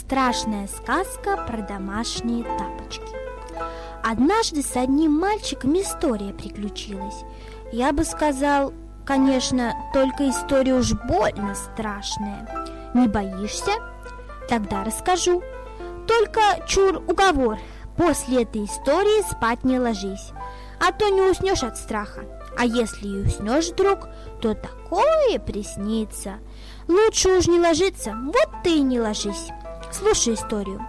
Страшная сказка про домашние тапочки. Однажды с одним мальчиком история приключилась. Я бы сказал, конечно, только история уж больно страшная. Не боишься? Тогда расскажу. Только чур уговор: после этой истории спать не ложись, а то не уснешь от страха. А если и уснешь вдруг, то такое приснится. Лучше уж не ложиться, вот ты и не ложись. Слушай историю.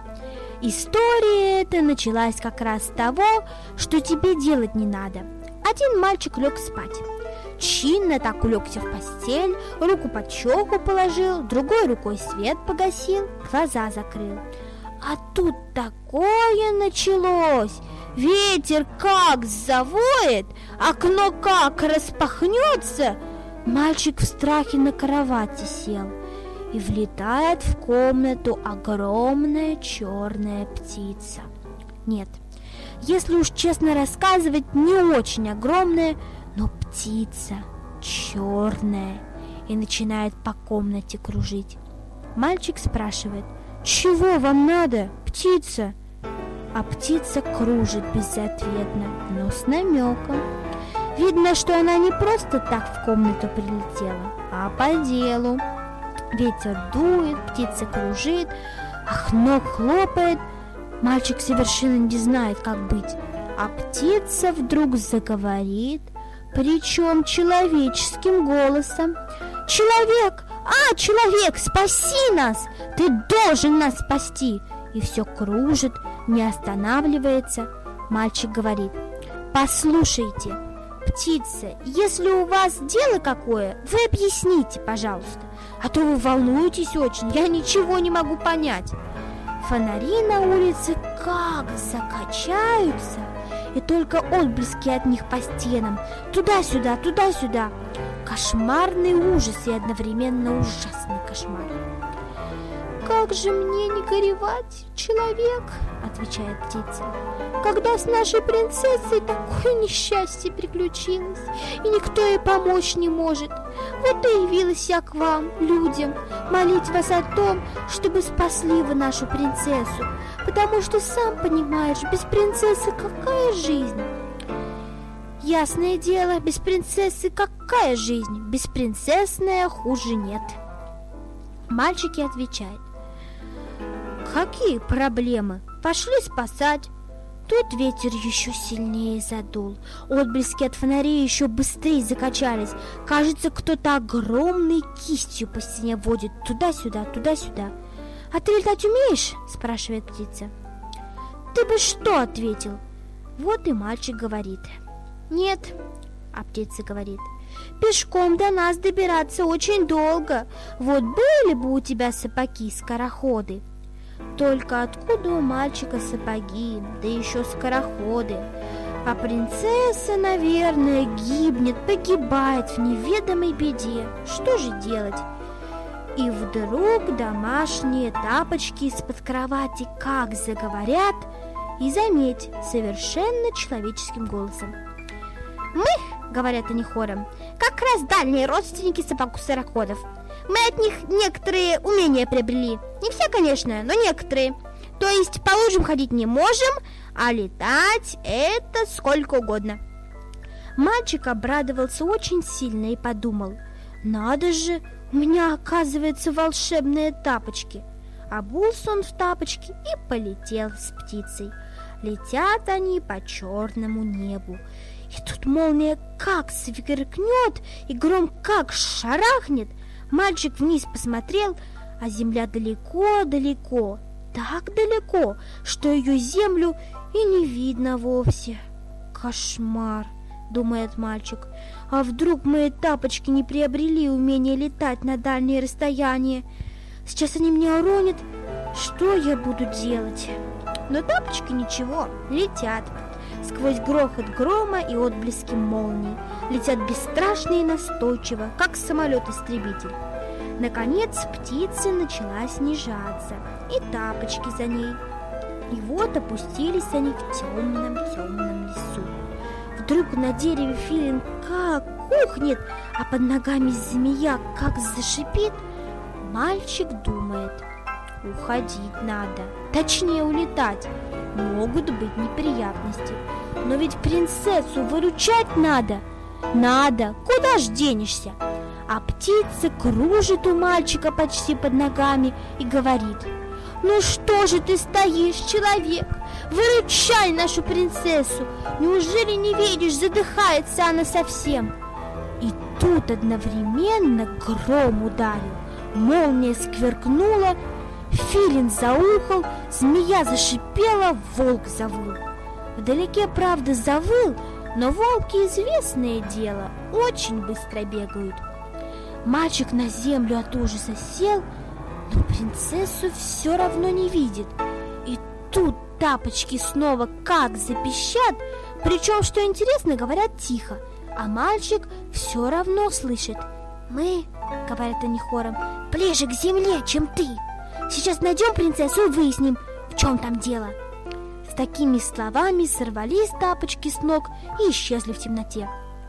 История эта началась как раз с того, что тебе делать не надо. Один мальчик лег спать. Чинно так улегся в постель, руку под щеку положил, другой рукой свет погасил, глаза закрыл. А тут такое началось! Ветер как завоет, окно как распахнется. Мальчик в страхе на кровати сел, и влетает в комнату огромная черная птица. Нет, если уж честно рассказывать, не очень огромная, но птица черная, и начинает по комнате кружить. Мальчик спрашивает: «Чего вам надо, птица?» А птица кружит безответно, но с намеком. Видно, что она не просто так в комнату прилетела, а по делу. Ветер дует, птица кружит, окно хлопает. Мальчик совершенно не знает, как быть. А птица вдруг заговорит, причем человеческим голосом. «Человек! Человек, спаси нас! Ты должен нас спасти!» И все кружит, не останавливается. Мальчик говорит: «Послушайте, птица, если у вас дело какое, вы объясните, пожалуйста, а то вы волнуетесь очень, я ничего не могу понять». Фонари на улице как закачаются, и только отблески от них по стенам, туда-сюда, туда-сюда. Кошмарный ужас и одновременно ужасный кошмар. «Как же мне не горевать, человек?» — отвечает птица, «когда с нашей принцессой такое несчастье приключилось, и никто ей помочь не может. Вот и явилась я к вам, людям, молить вас о том, чтобы спасли вы нашу принцессу, потому что, сам понимаешь, без принцессы какая жизнь?» «Ясное дело, без принцессы какая жизнь? Беспринцессная хуже нет». Мальчики отвечают: «Какие проблемы? Пошли спасать». Тут ветер еще сильнее задул, отблески от фонарей еще быстрее закачались. Кажется, кто-то огромной кистью по стене водит туда-сюда, туда-сюда. «А ты летать умеешь?» — спрашивает птица. «Ты бы что ответил?» Вот и мальчик говорит: «Нет». А птица говорит: «Пешком до нас добираться очень долго. Вот были бы у тебя сапоги-скороходы». Только откуда у мальчика сапоги, да еще скороходы? А принцесса, наверное, гибнет, погибает в неведомой беде. Что же делать? И вдруг домашние тапочки из-под кровати как заговорят, и заметь, совершенно человеческим голосом: «Мы, — говорят они хором, — как раз дальние родственники сапог-скороходов. Мы от них некоторые умения приобрели. Не все, конечно, но некоторые. То есть по лужам ходить не можем, а летать — это сколько угодно». Мальчик обрадовался очень сильно и подумал: «Надо же, у меня, оказывается, волшебные тапочки». Обулся он в тапочки и полетел с птицей. Летят они по черному небу. И тут молния как сверкнет, и гром как шарахнет. Мальчик вниз посмотрел, а земля далеко-далеко, так далеко, что ее землю и не видно вовсе. «Кошмар!» — думает мальчик. «А вдруг мои тапочки не приобрели умение летать на дальние расстояния? Сейчас они меня уронят. Что я буду делать?» Но тапочки ничего, летят. Сквозь грохот грома и отблески молний летят бесстрашно и настойчиво, как самолет-истребитель. Наконец птица начала снижаться, и тапочки за ней. И вот опустились они в темном-темном лесу. Вдруг на дереве филин как ухнет, а под ногами змея как зашипит. Мальчик думает: Уходить надо, точнее улетать. Могут быть неприятности. Но ведь принцессу выручать надо. Надо, куда ж денешься? А птица кружит у мальчика почти под ногами и говорит: ну что же ты стоишь, человек? Выручай нашу принцессу! Неужели не видишь, задыхается она совсем? И тут одновременно гром ударил, молния скверкнула, филин заухал, змея зашипела, волк завыл. Вдалеке, правда, завыл, но волки, известное дело, очень быстро бегают. Мальчик на землю от ужаса сел, но принцессу все равно не видит. И тут тапочки снова как запищат, причем, что интересно, говорят тихо, а мальчик все равно слышит. «Мы, — говорят они хором, — ближе к земле, чем ты. Сейчас найдем принцессу и выясним, в чем там дело». С такими словами сорвались тапочки с ног и исчезли в темноте.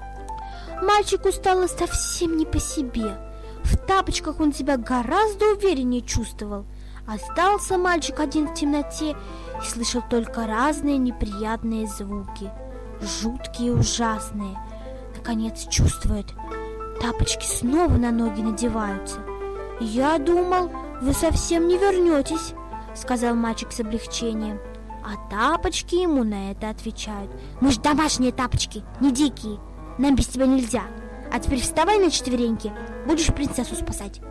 Мальчику стало совсем не по себе. В тапочках он себя гораздо увереннее чувствовал. Остался мальчик один в темноте и слышал только разные неприятные звуки, жуткие и ужасные. Наконец чувствует, тапочки снова на ноги надеваются. «Я думал, вы совсем не вернетесь», — сказал мальчик с облегчением. А тапочки ему на это отвечают: «Мы ж домашние тапочки, не дикие. Нам без тебя нельзя. А теперь вставай на четвереньки, будешь принцессу спасать».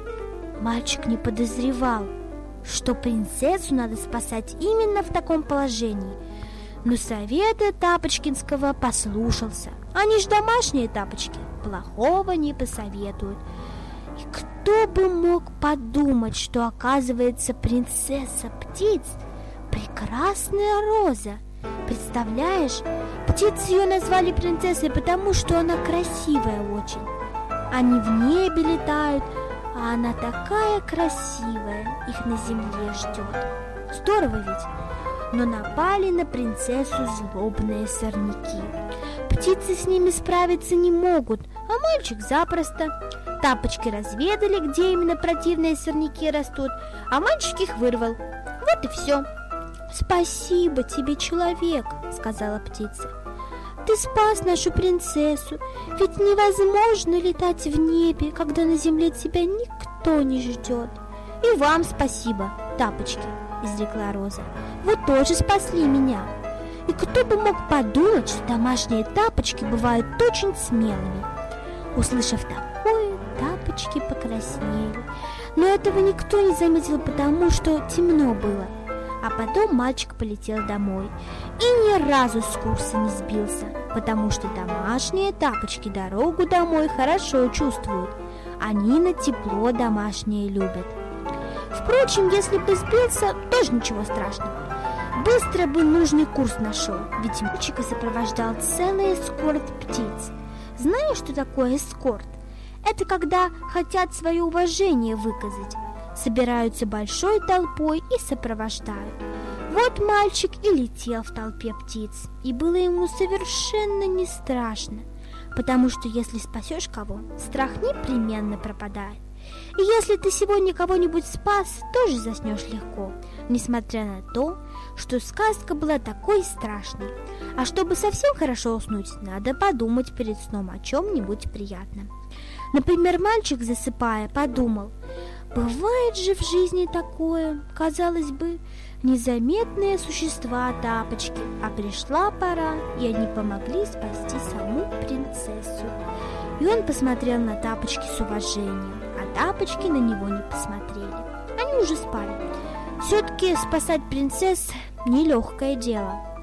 Мальчик не подозревал, что принцессу надо спасать именно в таком положении. Но совета Тапочкинского послушался. Они ж домашние тапочки, плохого не посоветуют. И кто бы мог подумать, что, оказывается, принцесса птиц — прекрасная роза. Представляешь, птицы ее назвали принцессой, потому что она красивая очень. Они в небе летают, а она такая красивая, их на земле ждет. Здорово ведь? Но напали на принцессу злобные сорняки. Птицы с ними справиться не могут, а мальчик запросто. Тапочки разведали, где именно противные сорняки растут, а мальчик их вырвал. Вот и все. «Спасибо тебе, человек», — сказала птица. «Ты спас нашу принцессу, ведь невозможно летать в небе, когда на земле тебя никто не ждет». «И вам спасибо, тапочки», — изрекла роза. «Вы тоже спасли меня». И кто бы мог подумать, что домашние тапочки бывают очень смелыми. Услышав такое, тапочки покраснели. Но этого никто не заметил, потому что темно было. А потом мальчик полетел домой и ни разу с курса не сбился, потому что домашние тапочки дорогу домой хорошо чувствуют. Они на тепло домашнее любят. Впрочем, если бы сбился, тоже ничего страшного. Быстро бы нужный курс нашел, ведь мальчика сопровождал целый эскорт птиц. Знаешь, что такое эскорт? Это когда хотят свое уважение выказать. Собираются большой толпой и сопровождают. Вот мальчик и летел в толпе птиц, и было ему совершенно не страшно, потому что если спасешь кого, страх непременно пропадает. И если ты сегодня кого-нибудь спас, тоже заснешь легко, несмотря на то, что сказка была такой страшной. А чтобы совсем хорошо уснуть, надо подумать перед сном о чем-нибудь приятном. Например, мальчик, засыпая, подумал: бывает же в жизни такое, казалось бы, незаметные существа тапочки, а пришла пора, и они помогли спасти саму принцессу. И он посмотрел на тапочки с уважением, а тапочки на него не посмотрели. Они уже спали. Все-таки спасать принцесс — нелегкое дело.